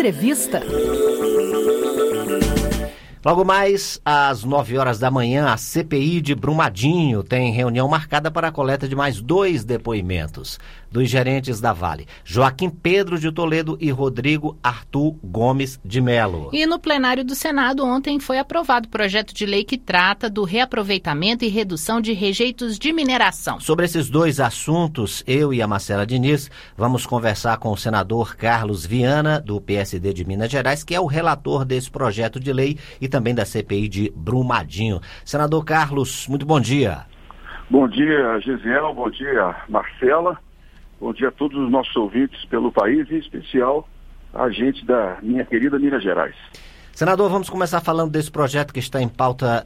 Entrevista. Logo mais, às 9 horas da manhã, a CPI de Brumadinho tem reunião marcada para a coleta de mais 2 depoimentos dos gerentes da Vale, Joaquim Pedro de Toledo e Rodrigo Arthur Gomes de Melo. E no plenário do Senado ontem foi aprovado o projeto de lei que trata do reaproveitamento e redução de rejeitos de mineração. Sobre esses 2 assuntos, eu e a Marcela Diniz vamos conversar com o senador Carlos Viana, do PSD de Minas Gerais, que é o relator desse projeto de lei e também da CPI de Brumadinho. Senador Carlos, muito bom dia. Bom dia, Gisele, bom dia, Marcela, bom dia a todos os nossos ouvintes pelo país, em especial a gente da minha querida Minas Gerais. Senador, vamos começar falando desse projeto que está em pauta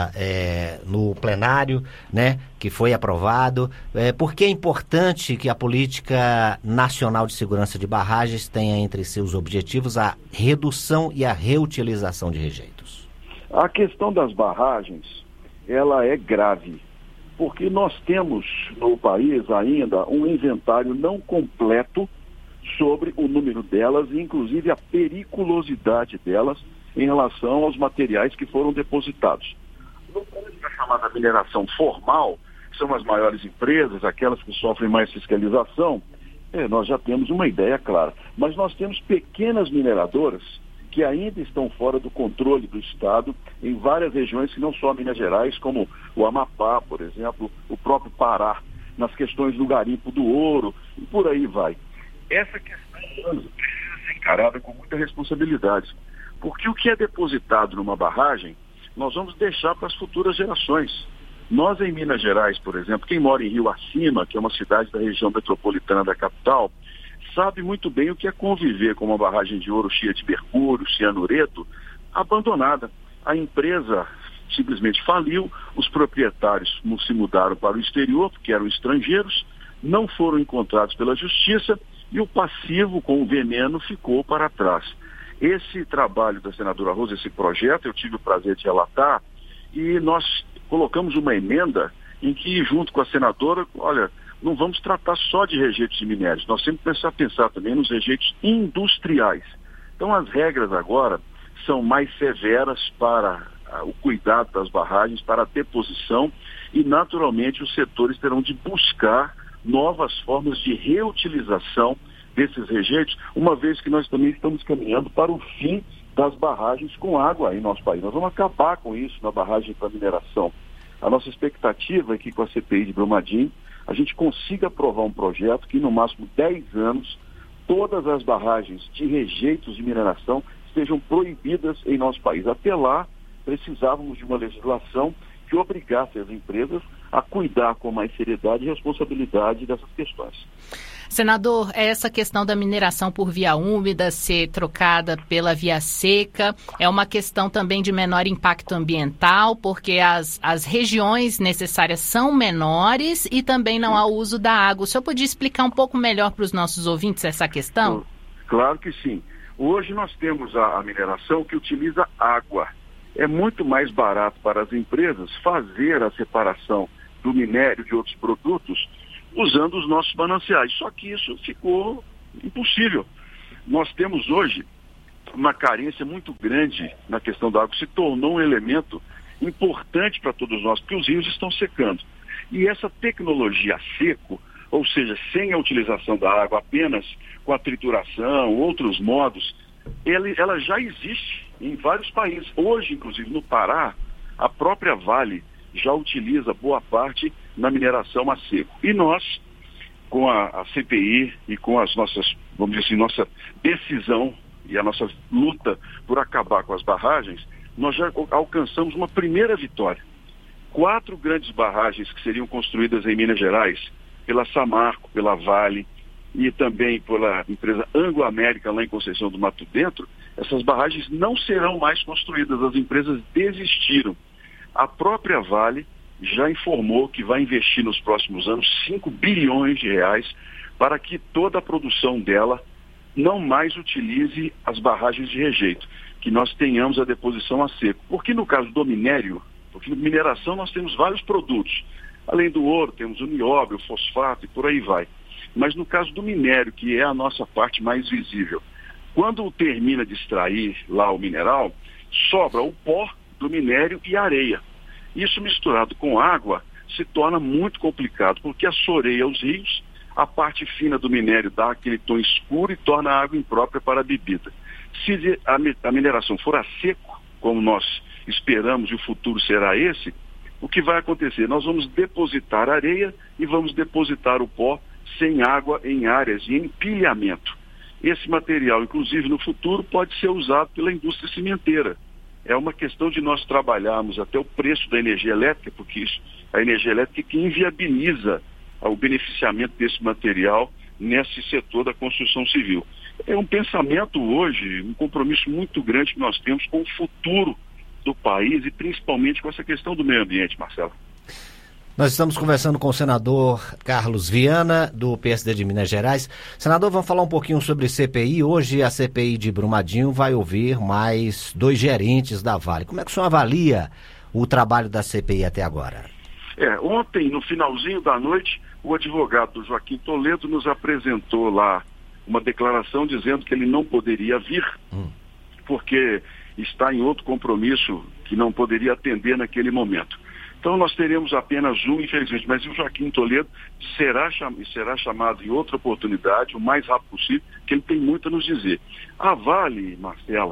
no plenário, né, que foi aprovado. Por que é importante que a Política Nacional de Segurança de Barragens tenha entre seus objetivos a redução e a reutilização de rejeitos? A questão das barragens, ela é grave, porque nós temos no país ainda um inventário não completo sobre o número delas e inclusive a periculosidade delas em relação aos materiais que foram depositados. No caso da chamada mineração formal, que são as maiores empresas, aquelas que sofrem mais fiscalização, nós já temos uma ideia clara. Mas nós temos pequenas mineradoras que ainda estão fora do controle do Estado em várias regiões que não só Minas Gerais, como o Amapá, por exemplo, o próprio Pará, nas questões do garimpo do ouro e por aí vai. Essa questão precisa ser encarada com muita responsabilidade, porque o que é depositado numa barragem, nós vamos deixar para as futuras gerações. Nós em Minas Gerais, por exemplo, quem mora em Rio Acima, que é uma cidade da região metropolitana da capital, sabe muito bem o que é conviver com uma barragem de ouro cheia de mercúrio, cianureto, abandonada. A empresa simplesmente faliu, os proprietários se mudaram para o exterior, porque eram estrangeiros, não foram encontrados pela justiça e o passivo com o veneno ficou para trás. Esse trabalho da senadora Rosa, esse projeto, eu tive o prazer de relatar e nós colocamos uma emenda em que, junto com a senadora, olha, não vamos tratar só de rejeitos de minérios, nós sempre precisamos pensar também nos rejeitos industriais. Então as regras agora são mais severas para o cuidado das barragens, para a deposição e naturalmente os setores terão de buscar novas formas de reutilização desses rejeitos, uma vez que nós também estamos caminhando para o fim das barragens com água em nosso país. Nós vamos acabar com isso na barragem para mineração. A nossa expectativa é que com a CPI de Brumadinho a gente consiga aprovar um projeto que, no máximo 10 anos, todas as barragens de rejeitos de mineração sejam proibidas em nosso país. Até lá, precisávamos de uma legislação que obrigasse as empresas a cuidar com mais seriedade e responsabilidade dessas questões. Senador, essa questão da mineração por via úmida ser trocada pela via seca é uma questão também de menor impacto ambiental, porque as regiões necessárias são menores e também não há uso da água. O senhor podia explicar um pouco melhor para os nossos ouvintes essa questão? Claro que sim. Hoje nós temos a mineração que utiliza água. É muito mais barato para as empresas fazer a separação do minério de outros produtos usando os nossos mananciais. Só que isso ficou impossível. Nós temos hoje uma carência muito grande na questão da água. Se tornou um elemento importante para todos nós, porque os rios estão secando. E essa tecnologia a seco, ou seja, sem a utilização da água, apenas com a trituração, outros modos, ela já existe em vários países. Hoje, inclusive, no Pará, a própria Vale já utiliza boa parte na mineração a seco. E nós, com a CPI e com as nossas, vamos dizer assim, nossa decisão e a nossa luta por acabar com as barragens, nós já alcançamos uma primeira vitória. 4 grandes barragens que seriam construídas em Minas Gerais, pela Samarco, pela Vale e também pela empresa Anglo América lá em Conceição do Mato Dentro, essas barragens não serão mais construídas, as empresas desistiram. A própria Vale já informou que vai investir nos próximos anos 5 bilhões de reais para que toda a produção dela não mais utilize as barragens de rejeito, que nós tenhamos a deposição a seco. Porque no caso do minério, porque na mineração nós temos vários produtos, além do ouro temos o nióbio, o fosfato e por aí vai. Mas no caso do minério, que é a nossa parte mais visível, Quando termina de extrair lá o mineral, sobra o pó do minério e areia. Isso misturado com água se torna muito complicado, porque assoreia os rios, a parte fina do minério dá aquele tom escuro e torna a água imprópria para a bebida. Se a mineração for a seco, como nós esperamos e o futuro será esse, o que vai acontecer? Nós vamos depositar areia e vamos depositar o pó sem água em áreas de empilhamento. Esse material, inclusive no futuro, pode ser usado pela indústria cimenteira. É uma questão de nós trabalharmos até o preço da energia elétrica, porque a energia elétrica é que inviabiliza o beneficiamento desse material nesse setor da construção civil. É um pensamento hoje, um compromisso muito grande que nós temos com o futuro do país e principalmente com essa questão do meio ambiente, Marcelo. Nós estamos conversando com o senador Carlos Viana, do PSD de Minas Gerais. Senador, vamos falar um pouquinho sobre CPI. Hoje a CPI de Brumadinho vai ouvir mais 2 gerentes da Vale. Como é que o senhor avalia o trabalho da CPI até agora? Ontem, no finalzinho da noite, o advogado Joaquim Toledo nos apresentou lá uma declaração dizendo que ele não poderia vir, porque está em outro compromisso que não poderia atender naquele momento. Então nós teremos apenas um, infelizmente, mas o Joaquim Toledo será chamado em outra oportunidade, o mais rápido possível, que ele tem muito a nos dizer. A Vale, Marcela,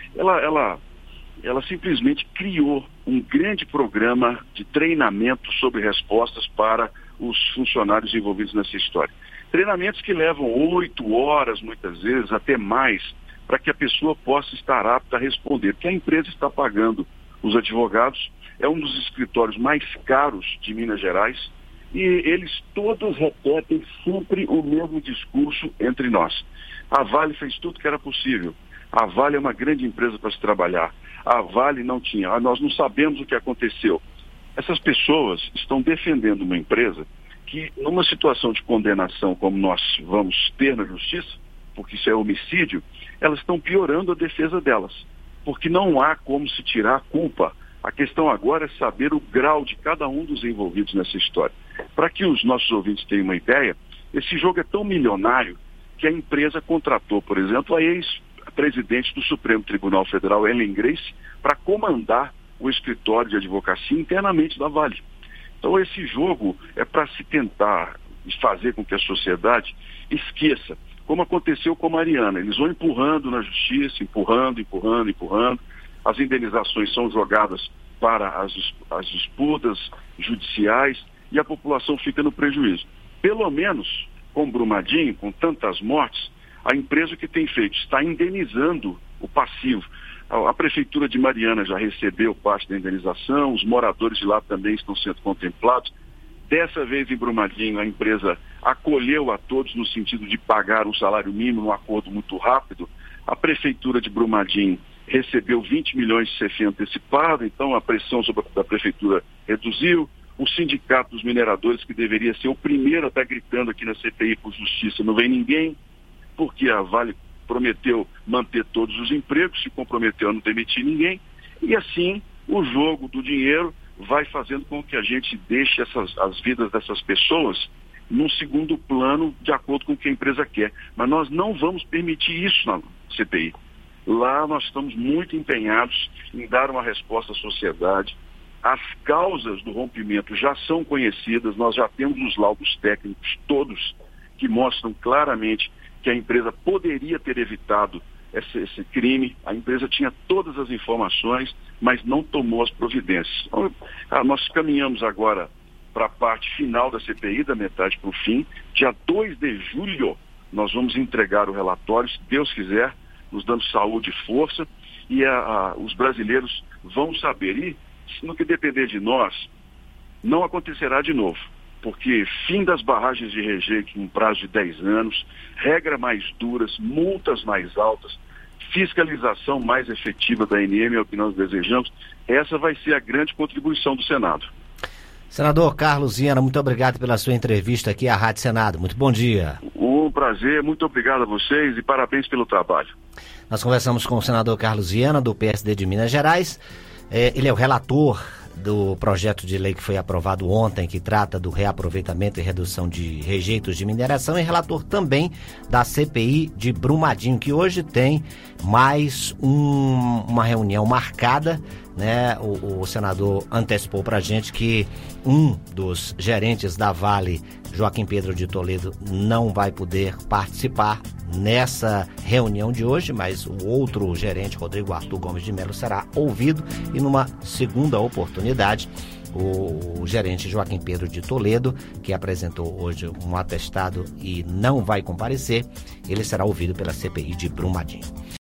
ela simplesmente criou um grande programa de treinamento sobre respostas para os funcionários envolvidos nessa história. Treinamentos que levam 8 horas, muitas vezes, até mais, para que a pessoa possa estar apta a responder, porque a empresa está pagando os advogados, é um dos escritórios mais caros de Minas Gerais e eles todos repetem sempre o mesmo discurso entre nós. A Vale fez tudo que era possível. A Vale é uma grande empresa para se trabalhar. A Vale não tinha. Nós não sabemos o que aconteceu. Essas pessoas estão defendendo uma empresa que, numa situação de condenação como nós vamos ter na justiça, porque isso é homicídio, elas estão piorando a defesa delas, porque não há como se tirar a culpa. A questão agora é saber o grau de cada um dos envolvidos nessa história. Para que os nossos ouvintes tenham uma ideia, esse jogo é tão milionário que a empresa contratou, por exemplo, a ex-presidente do Supremo Tribunal Federal, Ellen Grace, para comandar o escritório de advocacia internamente da Vale. Então esse jogo é para se tentar fazer com que a sociedade esqueça, como aconteceu com a Mariana. Eles vão empurrando na justiça, empurrando. As indenizações são jogadas para as disputas judiciais e a população fica no prejuízo. Pelo menos, com Brumadinho, com tantas mortes, a empresa que tem feito está indenizando o passivo. A Prefeitura de Mariana já recebeu parte da indenização, os moradores de lá também estão sendo contemplados. Dessa vez em Brumadinho, a empresa acolheu a todos no sentido de pagar um salário mínimo, um acordo muito rápido. A Prefeitura de Brumadinho recebeu 20 milhões de CFE antecipado, então a pressão sobre a Prefeitura reduziu. O Sindicato dos Mineradores, que deveria ser o primeiro a estar gritando aqui na CPI por justiça, não vem ninguém, porque a Vale prometeu manter todos os empregos, se comprometeu a não demitir ninguém, e assim o jogo do dinheiro vai fazendo com que a gente deixe as vidas dessas pessoas num segundo plano, de acordo com o que a empresa quer. Mas nós não vamos permitir isso na CPI. Lá nós estamos muito empenhados em dar uma resposta à sociedade. As causas do rompimento já são conhecidas, nós já temos os laudos técnicos todos que mostram claramente que a empresa poderia ter evitado esse crime. A empresa tinha todas as informações, mas não tomou as providências. Então, nós caminhamos agora para a parte final da CPI, da metade para o fim. Dia 2 de julho nós vamos entregar o relatório, se Deus quiser, nos dando saúde e força, e os brasileiros vão saber. E, no que depender de nós, não acontecerá de novo, porque fim das barragens de rejeito em prazo de 10 anos, regras mais duras, multas mais altas, fiscalização mais efetiva da ANM, é o que nós desejamos. Essa vai ser a grande contribuição do Senado. Senador Carlos Viana, muito obrigado pela sua entrevista aqui à Rádio Senado. Muito bom dia. Um prazer, muito obrigado a vocês e parabéns pelo trabalho. Nós conversamos com o senador Carlos Viana, do PSD de Minas Gerais. Ele é o relator do projeto de lei que foi aprovado ontem, que trata do reaproveitamento e redução de rejeitos de mineração, e relator também da CPI de Brumadinho, que hoje tem mais uma reunião marcada, né? O senador antecipou para a gente que um dos gerentes da Vale, Joaquim Pedro de Toledo, não vai poder participar nessa reunião de hoje, mas o outro gerente, Rodrigo Arthur Gomes de Melo, será ouvido, e numa segunda oportunidade, o gerente Joaquim Pedro de Toledo, que apresentou hoje um atestado e não vai comparecer, ele será ouvido pela CPI de Brumadinho.